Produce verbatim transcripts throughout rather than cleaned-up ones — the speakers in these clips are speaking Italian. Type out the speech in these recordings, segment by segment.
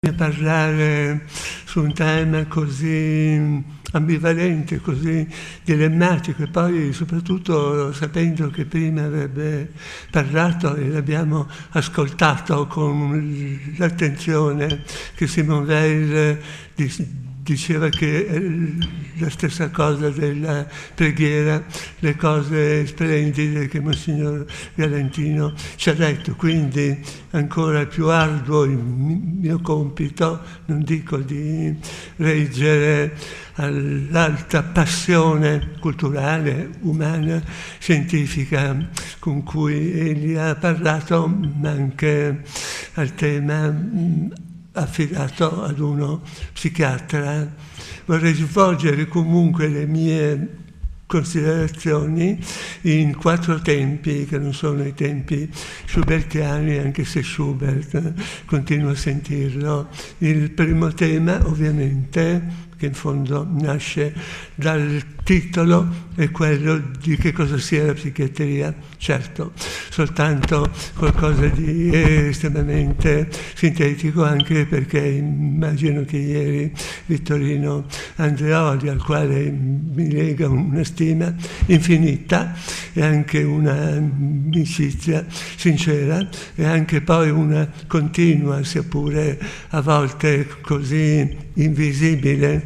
parlare su un tema così ambivalente, così dilemmatico, e poi soprattutto sapendo che prima avrebbe parlato e l'abbiamo ascoltato con l'attenzione che Simone Weil diceva che è la stessa cosa della preghiera, le cose splendide che Monsignor Galantino ci ha detto. Quindi ancora più arduo il mio compito, non dico di reggere all'alta passione culturale, umana, scientifica con cui egli ha parlato, ma anche al tema affidato ad uno psichiatra. Vorrei svolgere comunque le mie considerazioni in quattro tempi, che non sono i tempi schubertiani, anche se Schubert continua a sentirlo. Il primo tema, ovviamente, che in fondo nasce dal titolo, è quello di che cosa sia la psichiatria. Certo, soltanto qualcosa di estremamente sintetico, anche perché immagino che ieri Vittorino Andreoli, al quale mi lega una stima infinita e anche una amicizia sincera e anche poi una continua, sia pure a volte così invisibile,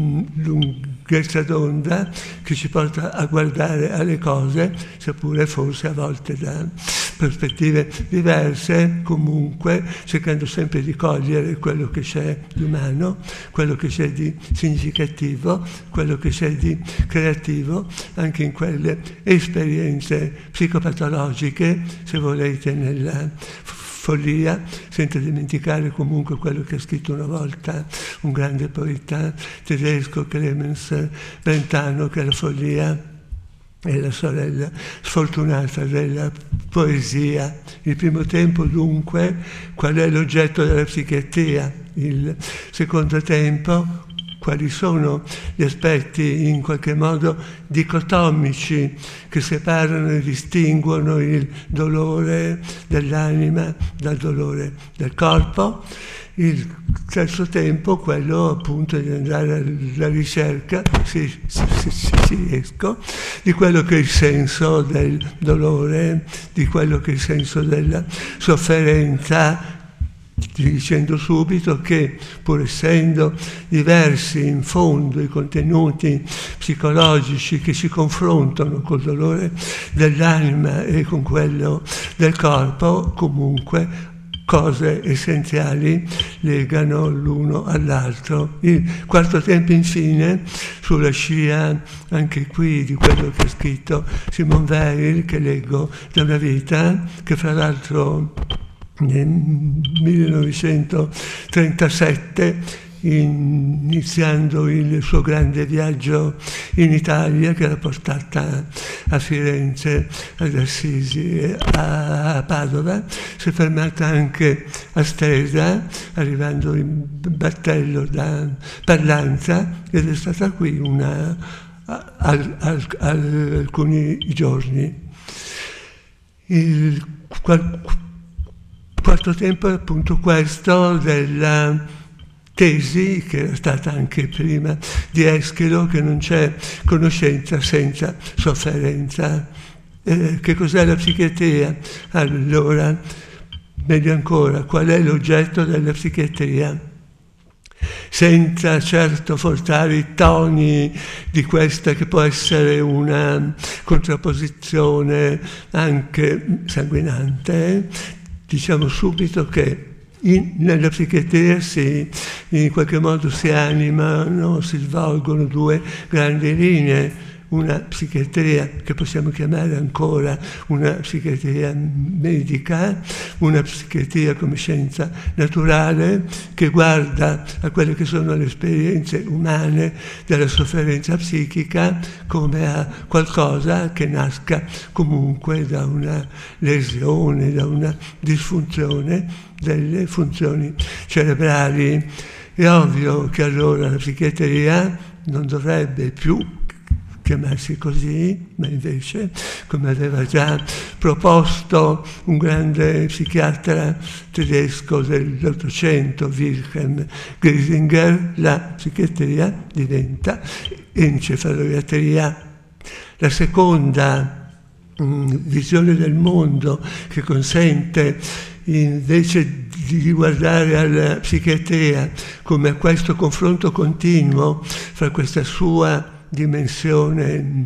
lunghezza d'onda che ci porta a guardare alle cose, seppure forse a volte da prospettive diverse, comunque cercando sempre di cogliere quello che c'è di umano, quello che c'è di significativo, quello che c'è di creativo, anche in quelle esperienze psicopatologiche, se volete, nella follia, senza dimenticare comunque quello che ha scritto una volta un grande poeta tedesco, Clemens Brentano, che la follia è la sorella sfortunata della poesia. Il primo tempo, dunque, qual è l'oggetto della psichiatria? Il secondo tempo, quali sono gli aspetti in qualche modo dicotomici che separano e distinguono il dolore dell'anima dal dolore del corpo. Il terzo tempo, quello appunto di andare alla ricerca, se ci riesco, di quello che è il senso del dolore, di quello che è il senso della sofferenza, dicendo subito che, pur essendo diversi in fondo i contenuti psicologici che si confrontano col dolore dell'anima e con quello del corpo, comunque cose essenziali legano l'uno all'altro. Il quarto tempo, infine, sulla scia anche qui di quello che ha scritto Simone Weil, che leggo da una vita, che fra l'altro nel millenovecentotrentasette, iniziando il suo grande viaggio in Italia, che l'ha portata a Firenze, ad Assisi e a Padova, si è fermata anche a Stresa, arrivando in battello da Parlanza, ed è stata qui una, al, al, al, alcuni giorni. Il quarto tempo è appunto questo della tesi, che era stata anche prima di Eschilo, che non c'è conoscenza senza sofferenza. Eh, che cos'è la psichiatria? Allora, meglio ancora, qual è l'oggetto della psichiatria? Senza certo forzare i toni di questa che può essere una contrapposizione anche sanguinante, diciamo subito che In, nella psichiatria si, in qualche modo si animano, si svolgono due grandi linee. Una psichiatria che possiamo chiamare ancora una psichiatria medica, una psichiatria come scienza naturale, che guarda a quelle che sono le esperienze umane della sofferenza psichica come a qualcosa che nasca comunque da una lesione, da una disfunzione delle funzioni cerebrali. È ovvio che allora la psichiatria non dovrebbe più chiamarsi così, ma invece, come aveva già proposto un grande psichiatra tedesco dell'Ottocento, Wilhelm Griesinger, la psichiatria diventa encefaloiatria. La seconda mh, visione del mondo che consente invece di guardare alla psichiatria come a questo confronto continuo fra questa sua dimensione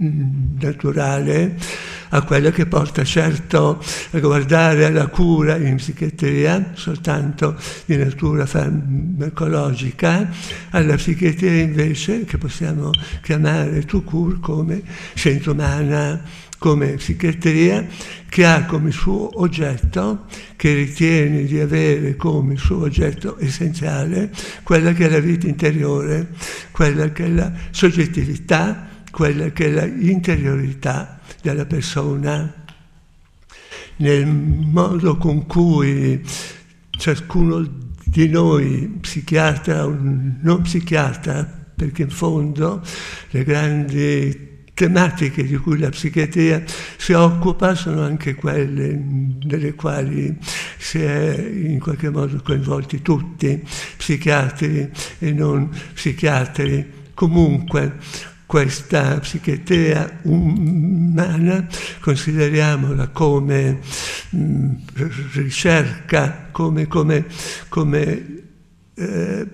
naturale a quella che porta certo a guardare alla cura in psichiatria soltanto di natura farmacologica, alla psichiatria invece che possiamo chiamare tout court come scienza umana, come psichiatria che ha come suo oggetto, che ritiene di avere come suo oggetto essenziale quella che è la vita interiore, quella che è la soggettività, quella che è la interiorità della persona. Nel modo con cui ciascuno di noi, psichiatra o non psichiatra, perché in fondo le grandi tematiche di cui la psichiatria si occupa sono anche quelle nelle quali si è in qualche modo coinvolti tutti, psichiatri e non psichiatri. Comunque questa psichiatria umana consideriamola come mh, ricerca, come, come, come eh,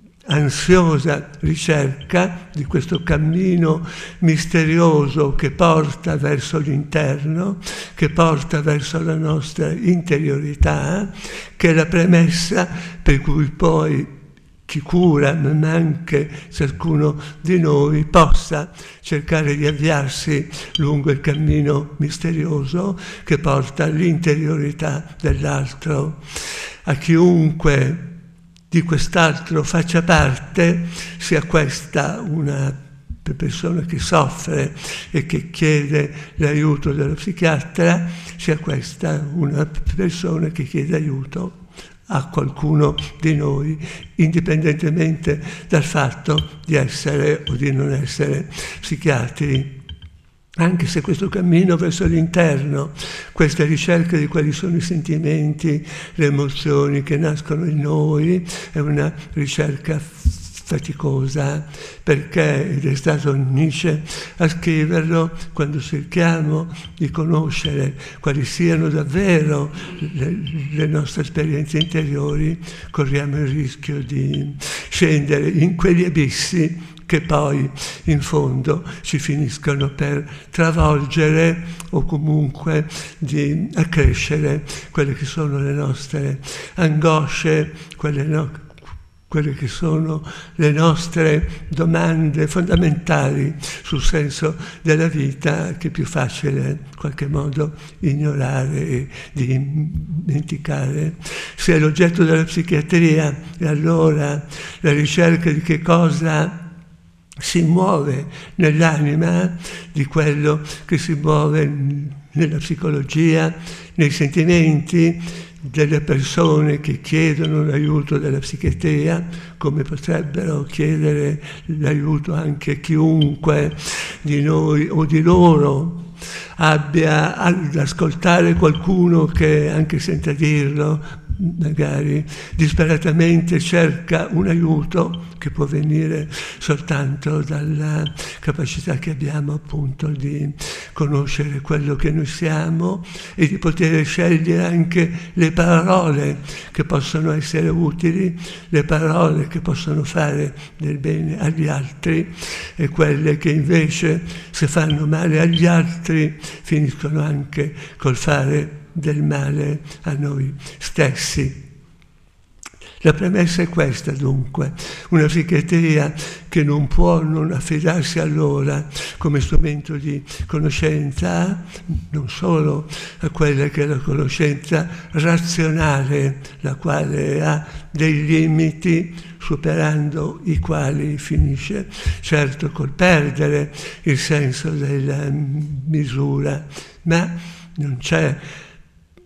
ansiosa ricerca di questo cammino misterioso che porta verso l'interno, che porta verso la nostra interiorità, che è la premessa per cui poi chi cura, ma anche ciascuno di noi, possa cercare di avviarsi lungo il cammino misterioso che porta all'interiorità dell'altro. A chiunque di quest'altro faccia parte, sia questa una persona che soffre e che chiede l'aiuto dello psichiatra, sia questa una persona che chiede aiuto a qualcuno di noi, indipendentemente dal fatto di essere o di non essere psichiatri. Anche se questo cammino verso l'interno, questa ricerca di quali sono i sentimenti, le emozioni che nascono in noi, è una ricerca faticosa, perché, ed è stato Nietzsche a scriverlo, quando cerchiamo di conoscere quali siano davvero le, le nostre esperienze interiori, corriamo il rischio di scendere in quegli abissi che poi in fondo ci finiscono per travolgere o comunque di accrescere quelle che sono le nostre angosce, quelle, no, quelle che sono le nostre domande fondamentali sul senso della vita, che è più facile in qualche modo ignorare e dimenticare. Se è l'oggetto della psichiatria, e allora la ricerca di che cosa si muove nell'anima, di quello che si muove nella psicologia, nei sentimenti delle persone che chiedono l'aiuto della psichiatria, come potrebbero chiedere l'aiuto anche chiunque di noi o di loro abbia ad ascoltare qualcuno che, anche senza dirlo, magari disperatamente cerca un aiuto che può venire soltanto dalla capacità che abbiamo appunto di conoscere quello che noi siamo e di poter scegliere anche le parole che possono essere utili, le parole che possono fare del bene agli altri e quelle che invece, se fanno male agli altri, finiscono anche col fare del male a noi stessi. La premessa è questa, dunque, una psichiatria che non può non affidarsi allora come strumento di conoscenza, non solo a quella che è la conoscenza razionale, la quale ha dei limiti, superando i quali finisce certo col perdere il senso della misura, ma non c'è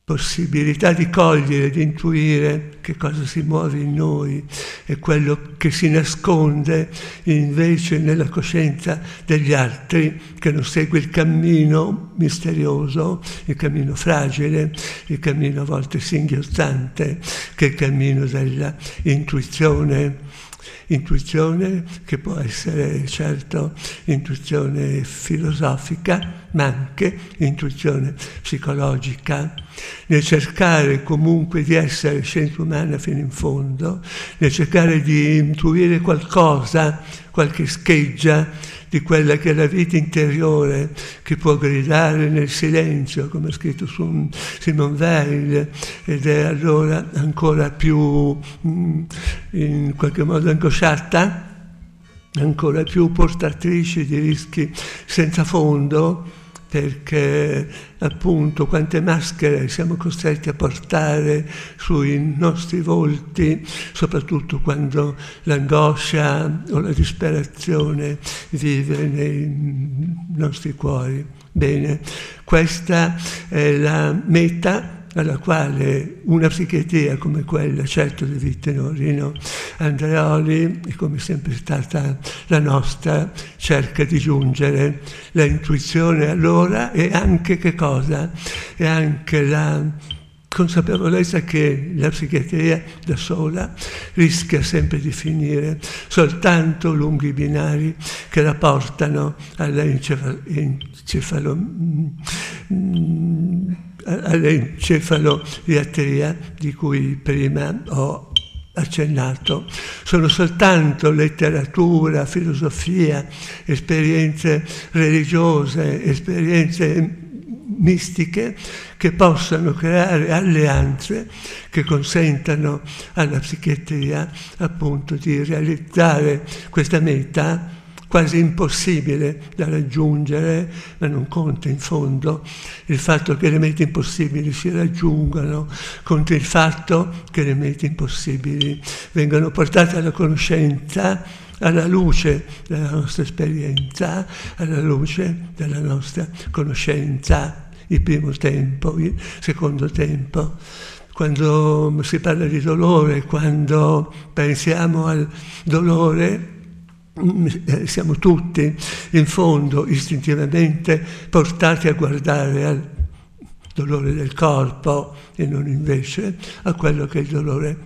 possibilità di cogliere, di intuire che cosa si muove in noi e quello che si nasconde invece nella coscienza degli altri, che non segue il cammino misterioso, il cammino fragile, il cammino a volte singhiozzante, che è il cammino della intuizione. Intuizione che può essere certo intuizione filosofica, ma anche intuizione psicologica, nel cercare comunque di essere scienza umana fino in fondo, nel cercare di intuire qualcosa, qualche scheggia di quella che è la vita interiore che può gridare nel silenzio, come ha scritto su Simone Weil, ed è allora ancora più in qualche modo angosciata, ancora più portatrice di rischi senza fondo, perché appunto quante maschere siamo costretti a portare sui nostri volti, soprattutto quando l'angoscia o la disperazione vive nei nostri cuori. Bene, questa è la meta alla quale una psichiatria come quella, certo di Vittorio Rino Andreoli, e come sempre è stata la nostra, cerca di giungere. La intuizione allora è anche che cosa? È anche la consapevolezza che la psichiatria da sola rischia sempre di finire soltanto lungo i binari che la portano alla encefalo, encefalo, all'encefaloiatria di cui prima ho accennato. Sono soltanto letteratura, filosofia, esperienze religiose, esperienze mistiche che possano creare alleanze che consentano alla psichiatria appunto di realizzare questa meta quasi impossibile da raggiungere, ma non conta in fondo il fatto che le mete impossibili si raggiungano, conta il fatto che le mete impossibili vengano portate alla conoscenza, alla luce della nostra esperienza, alla luce della nostra conoscenza. Il primo tempo, il secondo tempo. Quando si parla di dolore, quando pensiamo al dolore, siamo tutti in fondo istintivamente portati a guardare al dolore del corpo e non invece a quello che è il dolore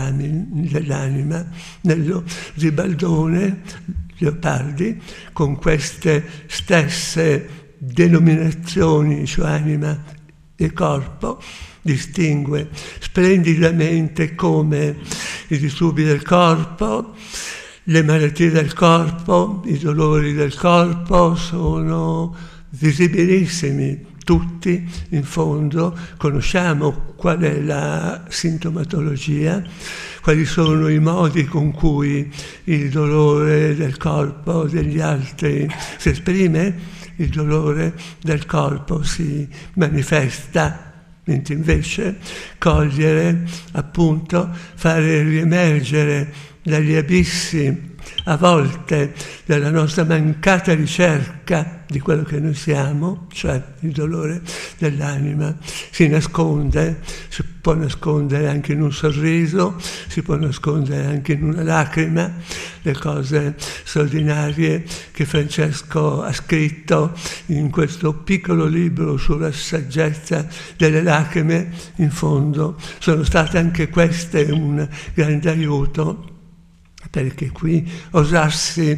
dell'anima. Nello Zibaldone Leopardi, con queste stesse denominazioni, cioè anima e corpo, distingue splendidamente come i disturbi del corpo, le malattie del corpo, i dolori del corpo sono visibilissimi. Tutti in fondo conosciamo qual è la sintomatologia, quali sono i modi con cui il dolore del corpo degli altri si esprime. Il dolore del corpo si manifesta, mentre invece cogliere, appunto, fare riemergere dagli abissi a volte della nostra mancata ricerca di quello che noi siamo, cioè il dolore dell'anima, si nasconde, si può nascondere anche in un sorriso, si può nascondere anche in una lacrima. Le cose straordinarie che Francesco ha scritto in questo piccolo libro sulla saggezza delle lacrime, in fondo sono state anche queste un grande aiuto, perché qui osassi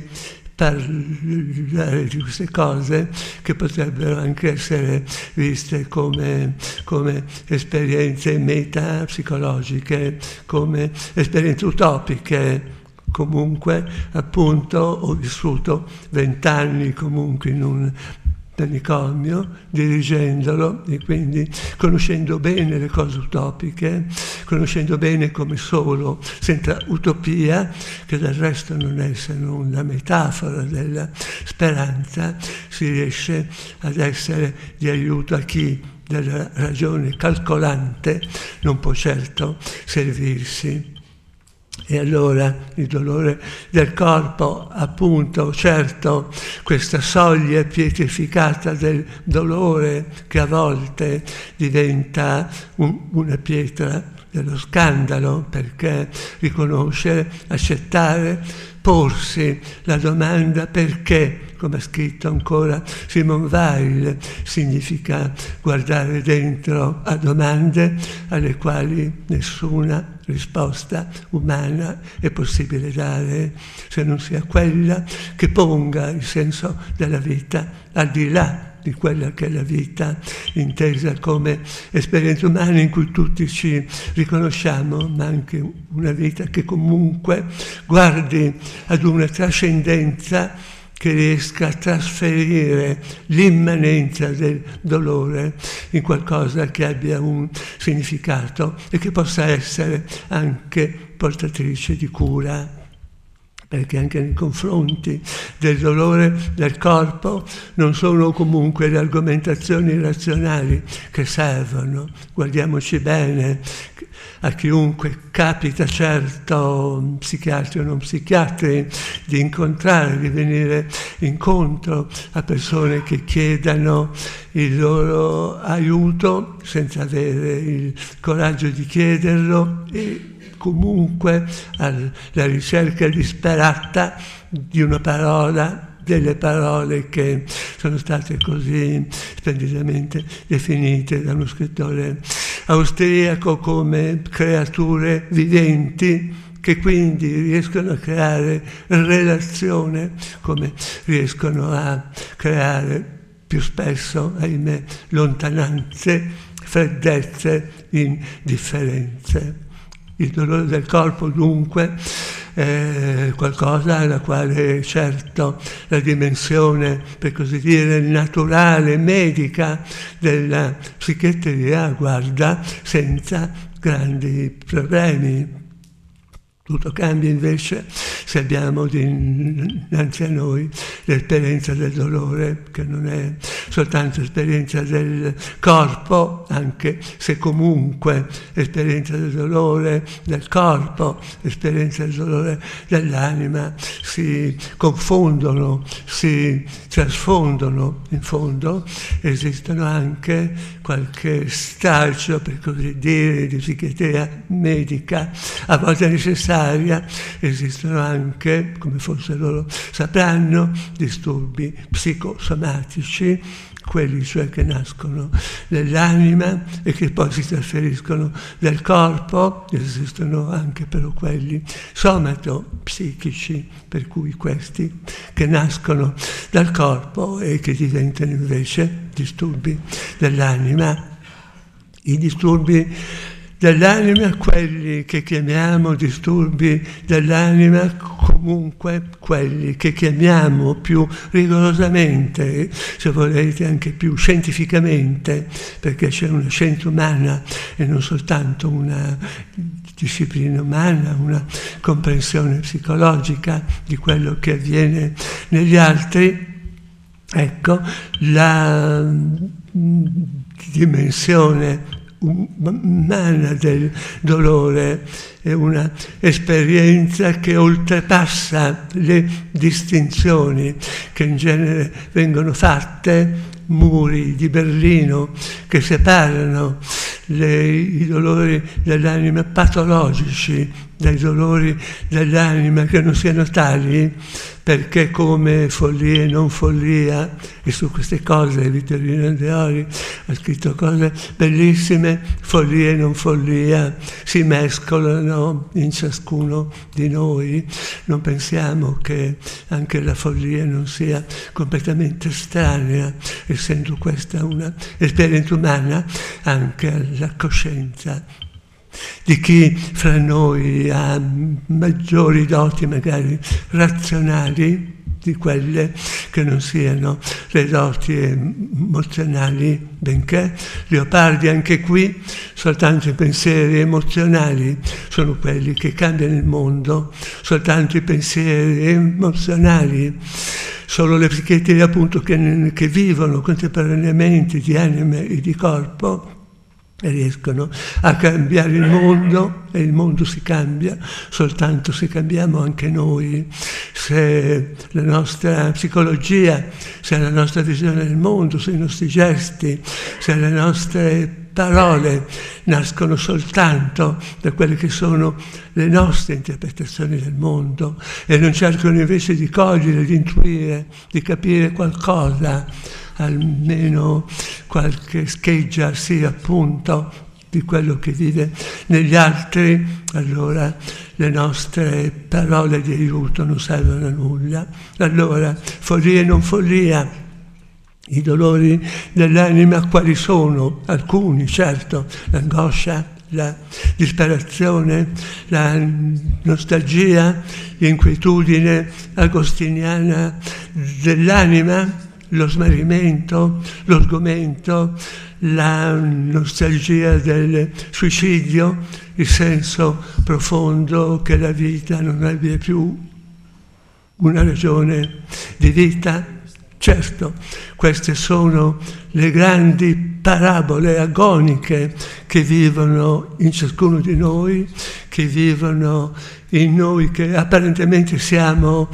parlare di queste cose che potrebbero anche essere viste come, come esperienze metapsicologiche, come esperienze utopiche. Comunque, appunto, ho vissuto vent'anni comunque in un manicomio, dirigendolo, e quindi conoscendo bene le cose utopiche, conoscendo bene come solo, senza utopia, che del resto non è se non la metafora della speranza, si riesce ad essere di aiuto a chi della ragione calcolante non può certo servirsi. E allora il dolore del corpo, appunto, certo, questa soglia pietrificata del dolore che a volte diventa un, una pietra dello scandalo, perché riconoscere, accettare, porsi la domanda perché, come ha scritto ancora Simone Weil, significa guardare dentro a domande alle quali nessuna risposta umana è possibile dare, se non sia quella che ponga il senso della vita al di là di quella che è la vita intesa come esperienza umana in cui tutti ci riconosciamo, ma anche una vita che comunque guardi ad una trascendenza che riesca a trasferire l'immanenza del dolore in qualcosa che abbia un significato e che possa essere anche portatrice di cura. Perché anche nei confronti del dolore del corpo non sono comunque le argomentazioni razionali che servono. Guardiamoci bene, a chiunque capita, certo, psichiatri o non psichiatri, di incontrare, di venire incontro a persone che chiedano il loro aiuto senza avere il coraggio di chiederlo e comunque alla ricerca disperata di una parola, delle parole che sono state così splendidamente definite da uno scrittore austriaco come creature viventi, che quindi riescono a creare relazione come riescono a creare più spesso, ahimè, lontananze, freddezze, indifferenze. Il dolore del corpo dunque è qualcosa alla quale certo la dimensione, per così dire, naturale, medica della psichiatria guarda senza grandi problemi. Tutto cambia invece se abbiamo dinanzi a noi l'esperienza del dolore, che non è soltanto esperienza del corpo, anche se comunque esperienza del dolore del corpo, esperienza del dolore dell'anima si confondono, si trasfondono. In fondo esistono anche qualche straccio, per così dire, di psichiatria medica, a volte necessaria. Esistono anche, come forse loro sapranno, disturbi psicosomatici, quelli cioè che nascono nell'anima e che poi si trasferiscono nel corpo. Esistono anche però quelli somatopsichici, per cui questi che nascono dal corpo e che diventano invece disturbi dell'anima. I disturbi dell'anima, quelli che chiamiamo disturbi dell'anima, comunque quelli che chiamiamo più rigorosamente, se volete anche più scientificamente, perché c'è una scienza umana e non soltanto una disciplina umana, una comprensione psicologica di quello che avviene negli altri. Ecco, la dimensione umana del dolore è una esperienza che oltrepassa le distinzioni che in genere vengono fatte, muri di Berlino che separano le, i dolori dell'anima patologici dai dolori dell'anima che non siano tali, perché come follia e non follia, e su queste cose Vittorino Andreoli ha scritto cose bellissime, follia e non follia si mescolano in ciascuno di noi. Non pensiamo che anche la follia non sia completamente estranea, essendo questa una esperienza umana, anche alla coscienza di chi fra noi ha maggiori doti magari razionali di quelle che non siano le doti emozionali, benché Leopardi anche qui soltanto i pensieri emozionali sono quelli che cambiano il mondo, soltanto i pensieri emozionali. Solo le psichiatrie appunto che, che vivono contemporaneamente di anima e di corpo riescono a cambiare il mondo, e il mondo si cambia soltanto se cambiamo anche noi, se la nostra psicologia, se la nostra visione del mondo, se i nostri gesti, se le nostre parole nascono soltanto da quelle che sono le nostre interpretazioni del mondo e non cercano invece di cogliere, di intuire, di capire qualcosa, almeno qualche scheggia sì appunto di quello che vive negli altri, allora le nostre parole di aiuto non servono a nulla. Allora, follia e non follia, i dolori dell'anima quali sono? Alcuni, certo, l'angoscia, la disperazione, la nostalgia, l'inquietudine agostiniana dell'anima, lo smarrimento, lo sgomento, la nostalgia del suicidio, il senso profondo che la vita non abbia più una ragione di vita. Certo, queste sono le grandi parabole agoniche che vivono in ciascuno di noi, che vivono in noi che apparentemente siamo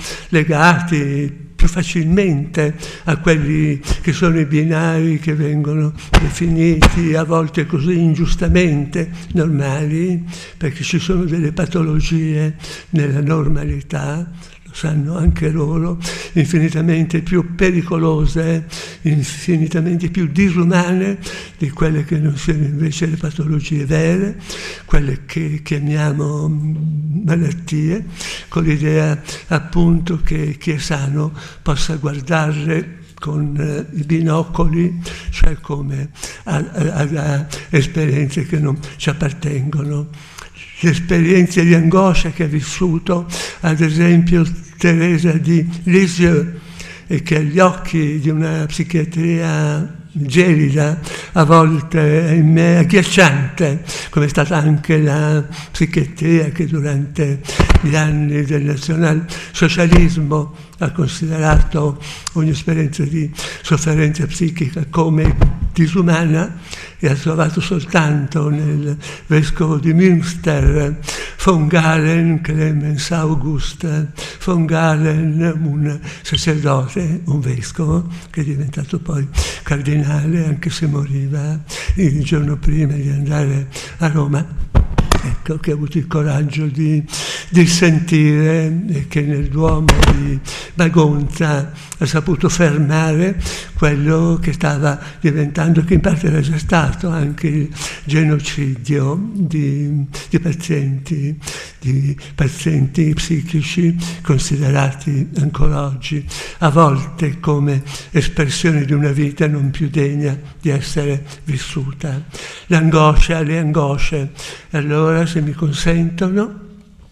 legati più facilmente a quelli che sono i binari che vengono definiti a volte così ingiustamente normali, perché ci sono delle patologie nella normalità, lo sanno anche loro, infinitamente più pericolose, infinitamente più disumane di quelle che non siano invece le patologie vere, quelle che chiamiamo malattie, con l'idea appunto che chi è sano possa guardarle con eh, i binocoli, cioè come a, a, a esperienze che non ci appartengono. Le esperienze di angoscia che ha vissuto, ad esempio, Teresa di Lisieux, e che agli occhi di una psichiatria gelida, a volte ahimè agghiacciante, come è stata anche la psichiatria che durante gli anni del nazionalsocialismo ha considerato ogni esperienza di sofferenza psichica come disumana, e ha trovato soltanto nel vescovo di Münster von Galen, Clemens August von Galen, un sacerdote, un vescovo che è diventato poi cardinale, anche se moriva il giorno prima di andare a Roma. Ecco, che ha avuto il coraggio di, di sentire e che nel Duomo di Bagonza ha saputo fermare quello che stava diventando, che in parte era già stato, anche il genocidio di, di pazienti, di pazienti psichici considerati ancora oggi a volte come espressione di una vita non più degna di essere vissuta. L'angoscia, le angosce. Allora, se mi consentono,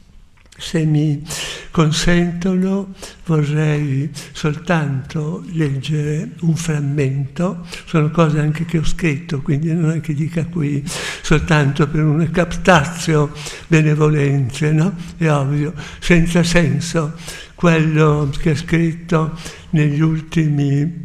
se mi consentono, vorrei soltanto leggere un frammento. Sono cose anche che ho scritto, quindi non è che dica qui soltanto per una captatio benevolenze, no? È ovvio, senza senso, quello che ha scritto negli ultimi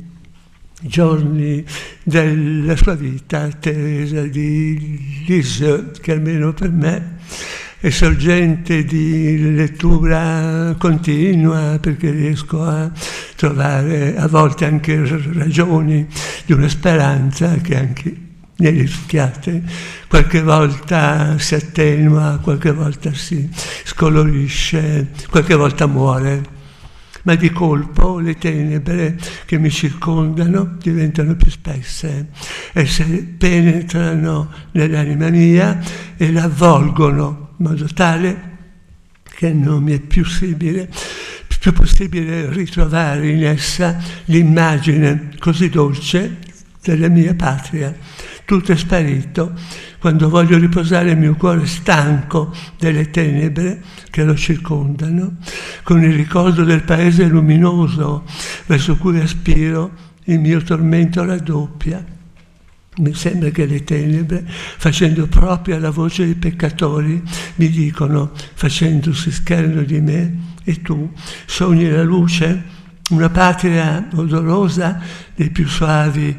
giorni della sua vita, Teresa di Lisieux, che almeno per me è sorgente di lettura continua, perché riesco a trovare a volte anche ragioni di una speranza che anche nelle rischiate qualche volta si attenua, qualche volta si scolorisce, qualche volta muore. Ma di colpo le tenebre che mi circondano diventano più spesse, esse penetrano nell'anima mia e la avvolgono in modo tale che non mi è più possibile, più possibile ritrovare in essa l'immagine così dolce della mia patria. Tutto è sparito. Quando voglio riposare il mio cuore stanco delle tenebre che lo circondano, con il ricordo del paese luminoso verso cui aspiro, il mio tormento raddoppia. Mi sembra che le tenebre, facendo propria la voce dei peccatori, mi dicono, facendosi scherno di me, e tu sogni la luce, una patria odorosa dei più suavi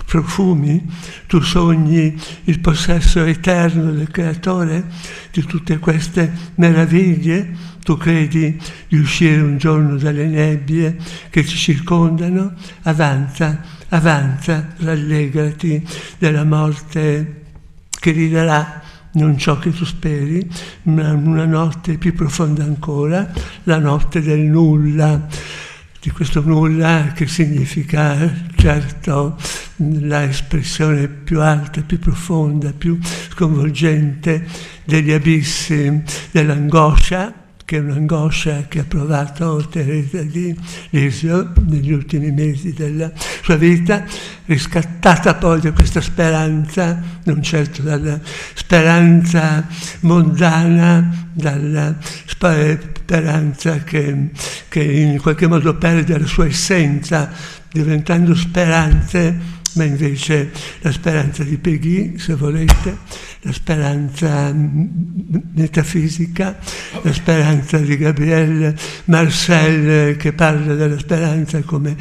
profumi, tu sogni il possesso eterno del Creatore di tutte queste meraviglie, tu credi di uscire un giorno dalle nebbie che ci circondano, avanza, avanza, rallegrati della morte che ridarà non ciò che tu speri, ma una notte più profonda ancora, la notte del nulla, di questo nulla che significa certo la espressione più alta, più profonda, più sconvolgente degli abissi dell'angoscia, che è un'angoscia che ha provato Teresa di Lisieux negli ultimi mesi della sua vita, riscattata poi da questa speranza, non certo dalla speranza mondana, dalla speranza che, che in qualche modo perde la sua essenza, diventando speranze, ma invece la speranza di Péguy, se volete, la speranza metafisica, la speranza di Gabriel Marcel, che parla della speranza come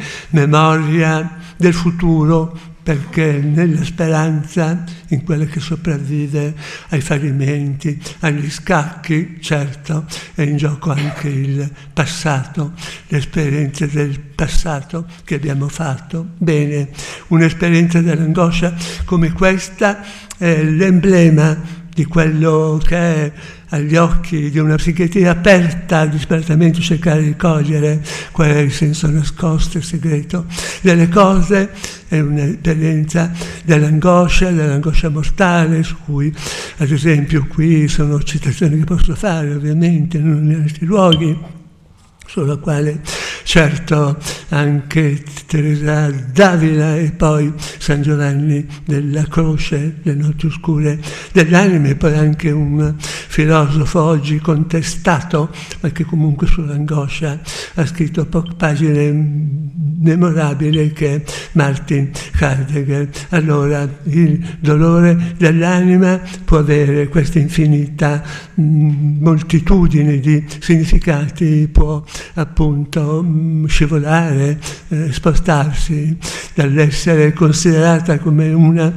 memoria del futuro, perché nella speranza, in quella che sopravvive ai fallimenti, agli scacchi, certo, è in gioco anche il passato, le esperienze del passato che abbiamo fatto. Bene, un'esperienza dell'angoscia come questa è l'emblema di quello che è agli occhi di una psichiatria aperta a disperatamente cercare di cogliere qual è il senso nascosto e segreto delle cose. È un'esperienza dell'angoscia, dell'angoscia mortale, su cui ad esempio qui sono citazioni che posso fare ovviamente, non in altri luoghi, sulla quale certo anche Teresa d'Avila e poi San Giovanni della Croce, le notti oscure dell'anima, e poi anche un filosofo oggi contestato, ma che comunque sull'angoscia ha scritto poche pagine memorabili, che è Martin Heidegger. Allora, il dolore dell'anima può avere questa infinita mh, moltitudine di significati, può appunto mh, scivolare, eh, spostarsi dall'essere considerata come una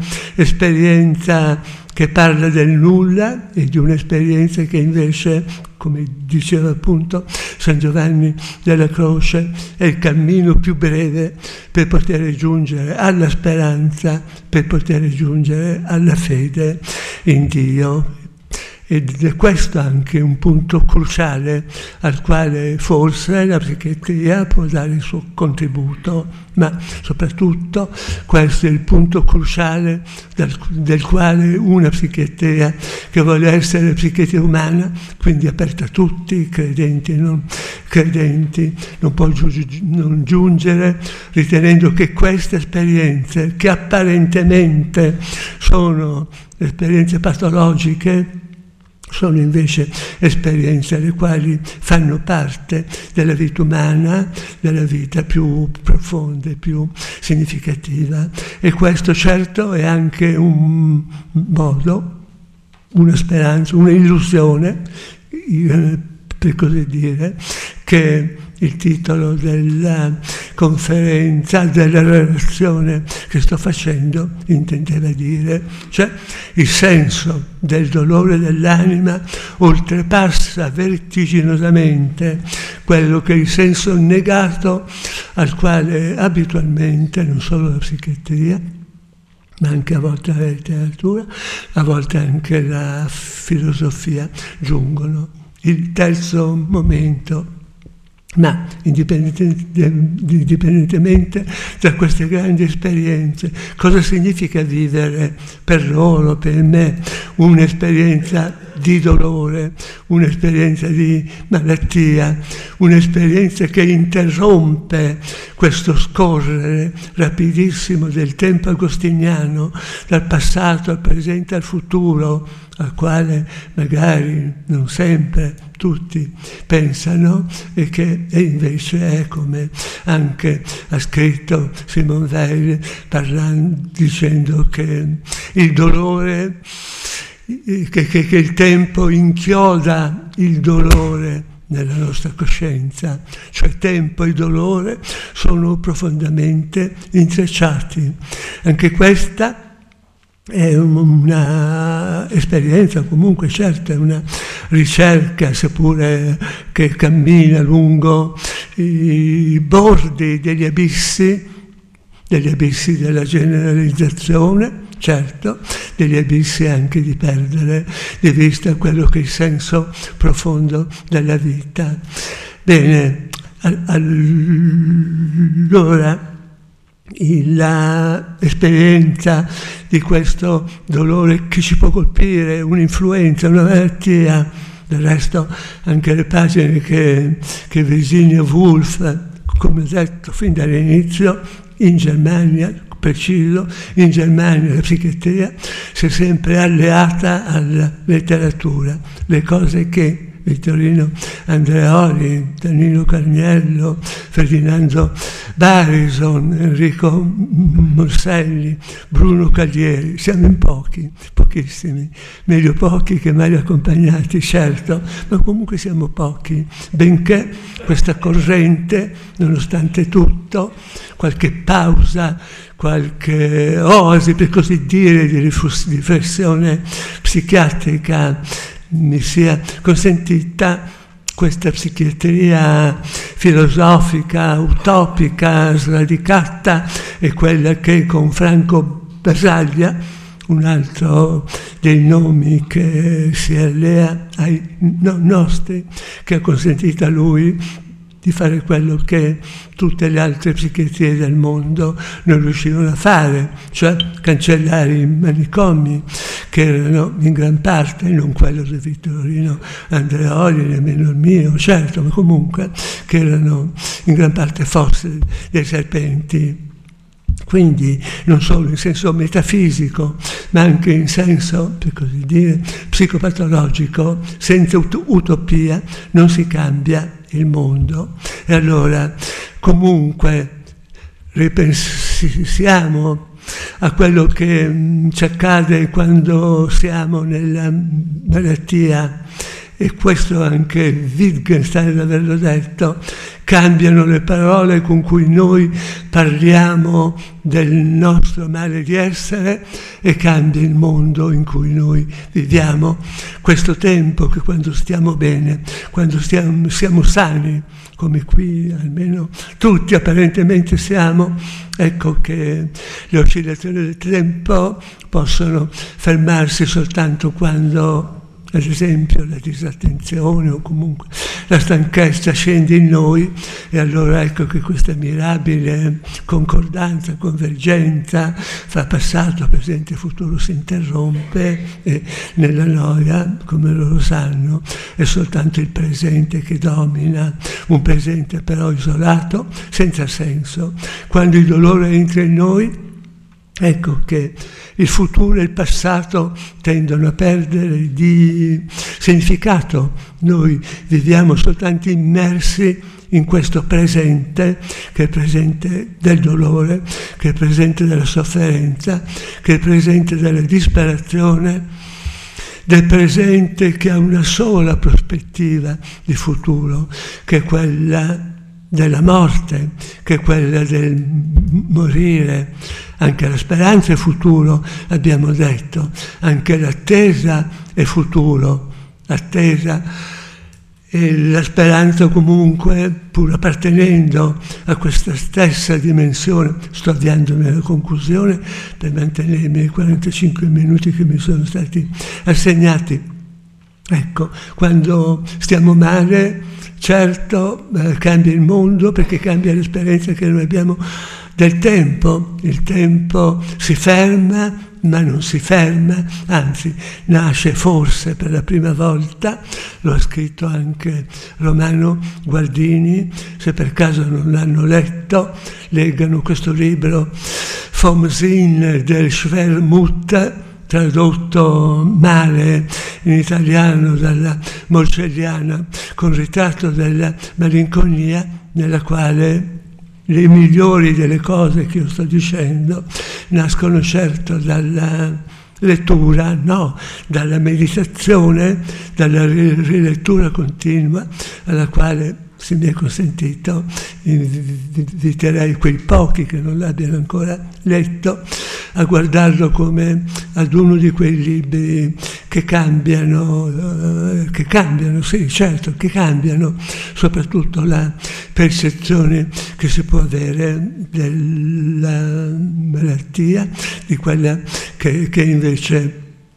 esperienza che parla del nulla e di un'esperienza che invece, come diceva appunto San Giovanni della Croce, è il cammino più breve per poter giungere alla speranza, per poter giungere alla fede in Dio. Ed è questo anche un punto cruciale al quale forse la psichiatria può dare il suo contributo, ma soprattutto questo è il punto cruciale del, del quale una psichiatria che vuole essere psichiatria umana, quindi aperta a tutti, credenti e non credenti, non può giu- non giungere ritenendo che queste esperienze, che apparentemente sono esperienze patologiche, sono invece esperienze le quali fanno parte della vita umana, della vita più profonda, più significativa. E questo certo è anche un modo, una speranza, un'illusione, per così dire, che il titolo della conferenza, della relazione che sto facendo intendeva dire, cioè il senso del dolore dell'anima oltrepassa vertiginosamente quello che è il senso negato al quale abitualmente non solo la psichiatria, ma anche a volte la letteratura, a volte anche la filosofia giungono. Il terzo momento, ma indipendentemente da queste grandi esperienze, cosa significa vivere per loro, per me, un'esperienza di dolore, un'esperienza di malattia, un'esperienza che interrompe questo scorrere rapidissimo del tempo agostiniano, dal passato al presente al futuro, al quale magari non sempre tutti pensano, e che e invece è, come anche ha scritto Simone Weil, parlando, dicendo che il dolore, che, che, che il tempo inchioda il dolore nella nostra coscienza, cioè tempo e dolore sono profondamente intrecciati. Anche questa è una esperienza, comunque certo, è una ricerca, seppure che cammina lungo i bordi degli abissi, degli abissi della generalizzazione, certo, degli abissi anche di perdere di vista quello che è il senso profondo della vita. Bene, allora l'esperienza di questo dolore che ci può colpire, un'influenza, una malattia, del resto anche le pagine che, che Virginia Woolf, come ho detto fin dall'inizio, in Germania, preciso, in Germania la psichiatria si è sempre alleata alla letteratura, le cose che Vittorino Andreoli, Danilo Carniello, Ferdinando Barison, Enrico Morselli, Bruno Caglieri, siamo in pochi, pochissimi, meglio pochi che male accompagnati, certo, ma comunque siamo pochi, benché questa corrente, nonostante tutto, qualche pausa, qualche oasi, per così dire, di riflessione psichiatrica mi sia consentita, questa psichiatria filosofica, utopica, sradicata, è quella che con Franco Basaglia, un altro dei nomi che si allea ai nostri, che ha consentito a lui di fare quello che tutte le altre psichiatrie del mondo non riuscivano a fare, cioè cancellare i manicomi, che erano in gran parte, non quello di Vittorino Andreoli, nemmeno il mio, certo, ma comunque, che erano in gran parte fosse dei serpenti. Quindi non solo in senso metafisico, ma anche in senso, per così dire, psicopatologico, senza ut- utopia non si cambia il mondo. E allora comunque ripensiamo a quello che mh, ci accade quando siamo nella malattia, e questo anche Wittgenstein averlo detto, cambiano le parole con cui noi parliamo del nostro male di essere e cambia il mondo in cui noi viviamo. Questo tempo che quando stiamo bene, quando stiamo, siamo sani, come qui almeno tutti apparentemente siamo, ecco che le oscillazioni del tempo possono fermarsi soltanto quando, ad esempio, la disattenzione o comunque la stanchezza scende in noi, e allora ecco che questa mirabile concordanza, convergenza fra passato, presente e futuro si interrompe, e nella noia, come loro sanno, è soltanto il presente che domina, un presente però isolato, senza senso. Quando il dolore entra in noi, ecco che il futuro e il passato tendono a perdere di significato. Noi viviamo soltanto immersi in questo presente, che è il presente del dolore, che è il presente della sofferenza, che è il presente della disperazione, del presente che ha una sola prospettiva di futuro, che è quella della morte, che è quella del morire. Anche la speranza è futuro, abbiamo detto, anche l'attesa è futuro, l'attesa e la speranza comunque, pur appartenendo a questa stessa dimensione. Sto avviandomi alla conclusione per mantenermi i quarantacinque minuti che mi sono stati assegnati. Ecco, quando stiamo male, certo eh, cambia il mondo, perché cambia l'esperienza che noi abbiamo del tempo. Il tempo si ferma, ma non si ferma, anzi nasce forse per la prima volta, lo ha scritto anche Romano Guardini, se per caso non l'hanno letto, leggano questo libro Vom Sinn del Schwermut, tradotto male in italiano dalla Morcelliana, con ritratto della malinconia, nella quale le migliori delle cose che io sto dicendo nascono certo dalla lettura, no, dalla meditazione, dalla rilettura continua alla quale, se mi è consentito, inviterei quei pochi che non l'abbiano ancora letto a guardarlo come ad uno di quei libri che cambiano, che cambiano, sì, certo, che cambiano soprattutto la percezione che si può avere della malattia, di quella che, che invece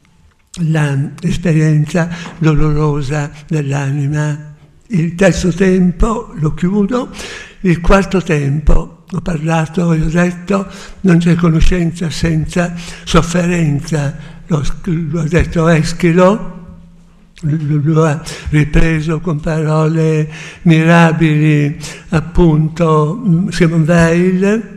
l'esperienza dolorosa dell'anima. Il terzo tempo, lo chiudo, il quarto tempo, ho parlato e ho detto, non c'è conoscenza senza sofferenza, lo, lo ha detto Eschilo, lo ha ripreso con parole mirabili appunto Simone Weil.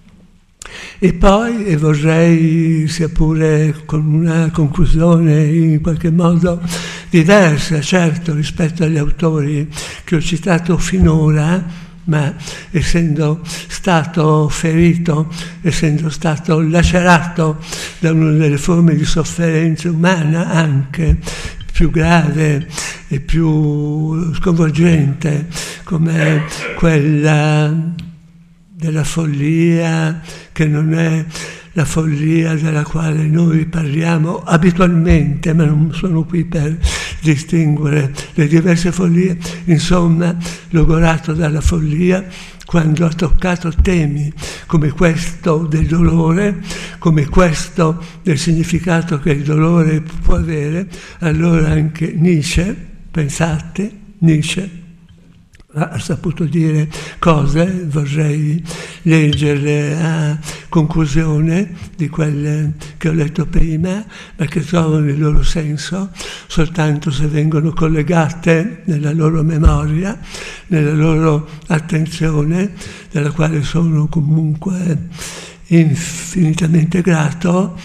E poi, e vorrei, sia pure con una conclusione in qualche modo diversa, certo, rispetto agli autori che ho citato finora, ma essendo stato ferito, essendo stato lacerato da una delle forme di sofferenza umana anche più grave e più sconvolgente, come quella della follia, che non è la follia della quale noi parliamo abitualmente, ma non sono qui per distinguere le diverse follie. Insomma, logorato dalla follia, quando ha toccato temi come questo del dolore, come questo del significato che il dolore può avere, allora anche Nietzsche, pensate, Nietzsche, ha saputo dire cose, vorrei leggerle a conclusione di quelle che ho letto prima, perché trovano il loro senso soltanto se vengono collegate nella loro memoria, nella loro attenzione, della quale sono comunque infinitamente grato,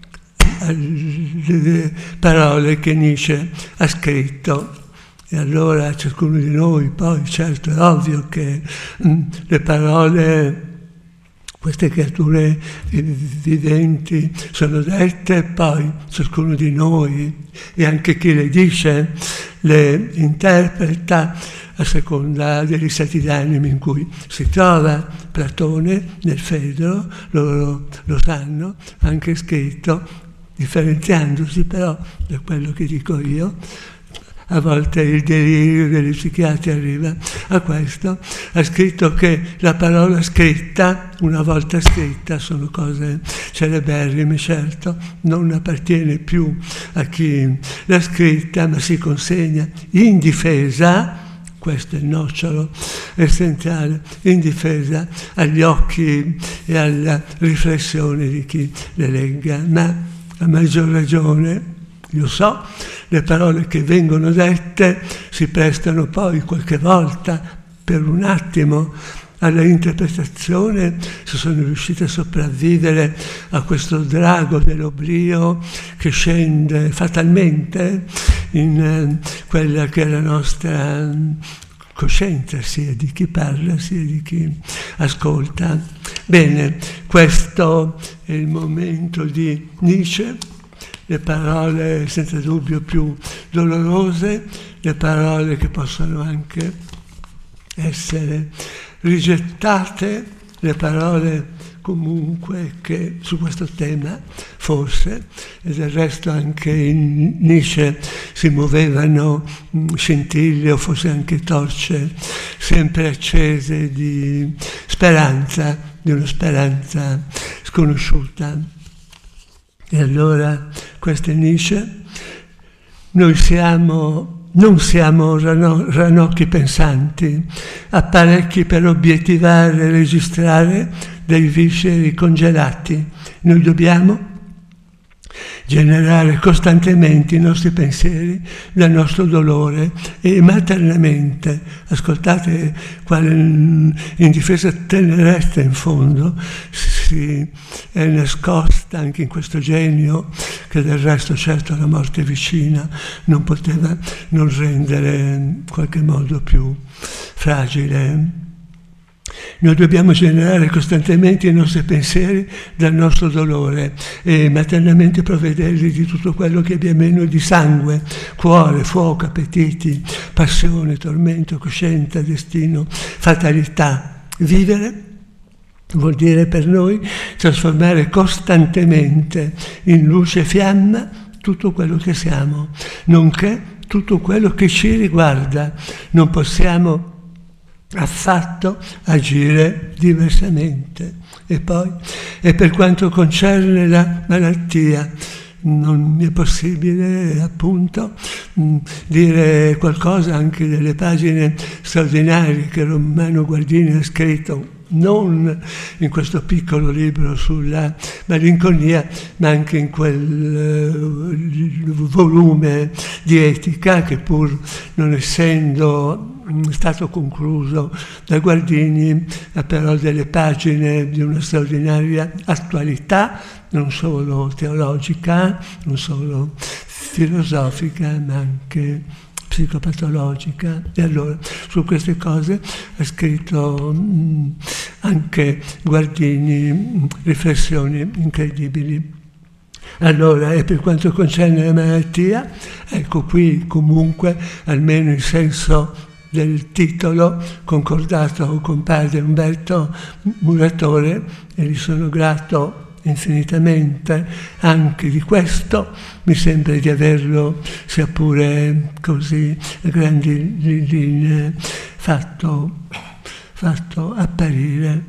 alle parole che Nietzsche ha scritto. E allora ciascuno di noi, poi certo è ovvio che mh, le parole, queste creature viventi sono dette, poi ciascuno di noi e anche chi le dice le interpreta a seconda degli stati d'animo in cui si trova. Platone nel Fedro, loro lo sanno, ha anche scritto, differenziandosi però da quello che dico io, a volte il delirio degli psichiatri arriva a questo, ha scritto che la parola scritta, una volta scritta, sono cose celeberrime, certo, non appartiene più a chi l'ha scritta, ma si consegna in difesa, questo è il nocciolo essenziale, in difesa agli occhi e alla riflessione di chi le legga, ma a maggior ragione, io so, le parole che vengono dette si prestano poi qualche volta, per un attimo, alla interpretazione, se sono riuscite a sopravvivere a questo drago dell'oblio che scende fatalmente in eh, quella che è la nostra coscienza, sia di chi parla sia di chi ascolta. Bene, questo è il momento di Nietzsche. Le parole senza dubbio più dolorose, le parole che possono anche essere rigettate, le parole comunque che su questo tema forse, e del resto anche in Nietzsche si muovevano scintille o forse anche torce sempre accese di speranza, di una speranza sconosciuta. E allora, questo è Nietzsche, noi siamo, non siamo rano, ranocchi pensanti, apparecchi per obiettivare e registrare dei visceri congelati. Noi dobbiamo generare costantemente i nostri pensieri dal nostro dolore e maternamente, ascoltate quale indifesa tenerezza in fondo si è nascosta anche in questo genio che del resto certo la morte vicina non poteva non rendere in qualche modo più fragile. Noi dobbiamo generare costantemente i nostri pensieri dal nostro dolore e maternamente provvederli di tutto quello che abbiamo in noi di sangue, cuore, fuoco, appetiti, passione, tormento, coscienza, destino, fatalità. Vivere vuol dire per noi trasformare costantemente in luce e fiamma tutto quello che siamo, nonché tutto quello che ci riguarda. Non possiamo affatto agire diversamente. E poi, e per quanto concerne la malattia, non mi è possibile appunto dire qualcosa anche delle pagine straordinarie che Romano Guardini ha scritto, non in questo piccolo libro sulla malinconia, ma anche in quel uh, volume di etica che, pur non essendo stato concluso da Guardini, ha però delle pagine di una straordinaria attualità, non solo teologica, non solo filosofica, ma anche psicopatologica. E allora su queste cose ha scritto mh, anche Guardini mh, riflessioni incredibili. Allora, e per quanto concerne la malattia, ecco qui comunque almeno il senso del titolo concordato con padre Umberto Muratore, e gli sono grato infinitamente anche di questo. Mi sembra di averlo, sia pure così a grandi linee, fatto, fatto apparire.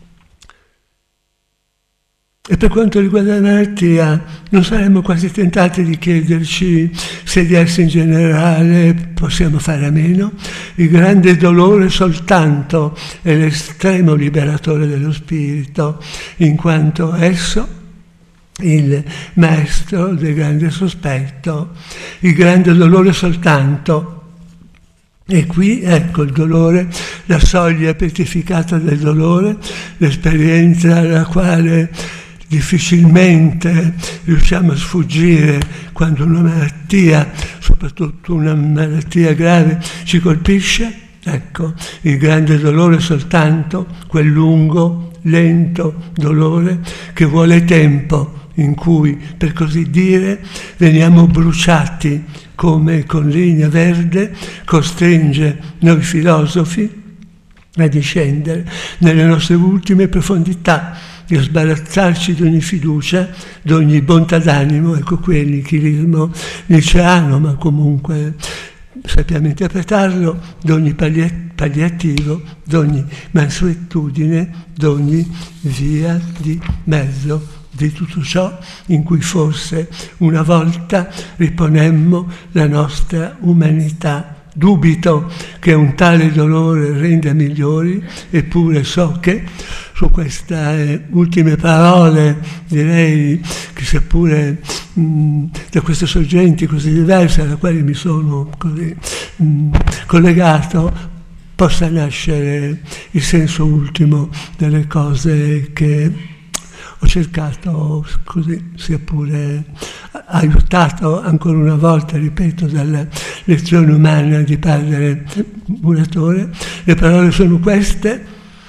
E per quanto riguarda la malattia, non saremmo quasi tentati di chiederci se di essa in generale possiamo fare a meno. Il grande dolore soltanto è l'estremo liberatore dello spirito, in quanto esso, il maestro del grande sospetto, il grande dolore soltanto. E qui ecco il dolore, la soglia petrificata del dolore, l'esperienza alla quale difficilmente riusciamo a sfuggire quando una malattia, soprattutto una malattia grave, ci colpisce. Ecco, il grande dolore soltanto, quel lungo, lento dolore che vuole tempo, in cui, per così dire, veniamo bruciati come con legna verde, costringe noi filosofi a discendere nelle nostre ultime profondità, di sbarazzarci di ogni fiducia, di ogni bontà d'animo. Ecco qui il nichilismo nietzscheano, ma comunque sappiamo interpretarlo, di ogni palliativo, di ogni mansuetudine, di ogni via di mezzo, di tutto ciò in cui forse una volta riponemmo la nostra umanità. Dubito che un tale dolore renda migliori, eppure so che su queste ultime parole, direi che seppure mh, da queste sorgenti così diverse alle quali mi sono così mh, collegato, possa nascere il senso ultimo delle cose che ho cercato, così sia pure aiutato ancora una volta, ripeto, dalla lezione umana di padre Muratore. Le parole sono queste: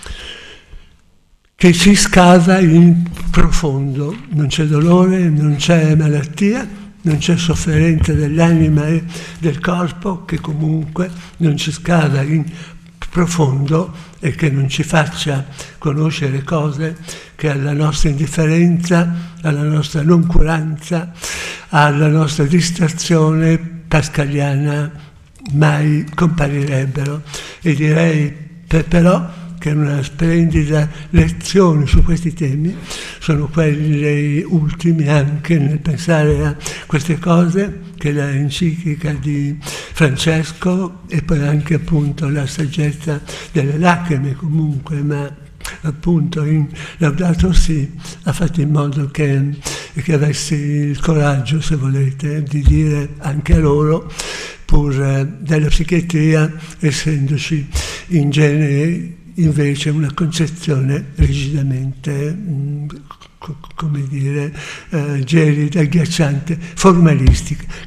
che ci scava in profondo. Non c'è dolore, non c'è malattia, non c'è sofferenza dell'anima e del corpo che comunque non ci scava in profondo e che non ci faccia conoscere cose che alla nostra indifferenza, alla nostra noncuranza, alla nostra distrazione pascaliana mai comparirebbero. E direi per, però che una splendida lezione su questi temi sono quelli ultimi anche nel pensare a queste cose, che la enciclica di Francesco e poi anche appunto la saggezza delle lacrime comunque, ma appunto in Laudato Si ha fatto in modo che, che avessi il coraggio, se volete, di dire anche a loro, pur della psichiatria, essendoci in genere invece una concezione rigidamente, mh, co- come dire, eh, gelida, agghiacciante, formalistica,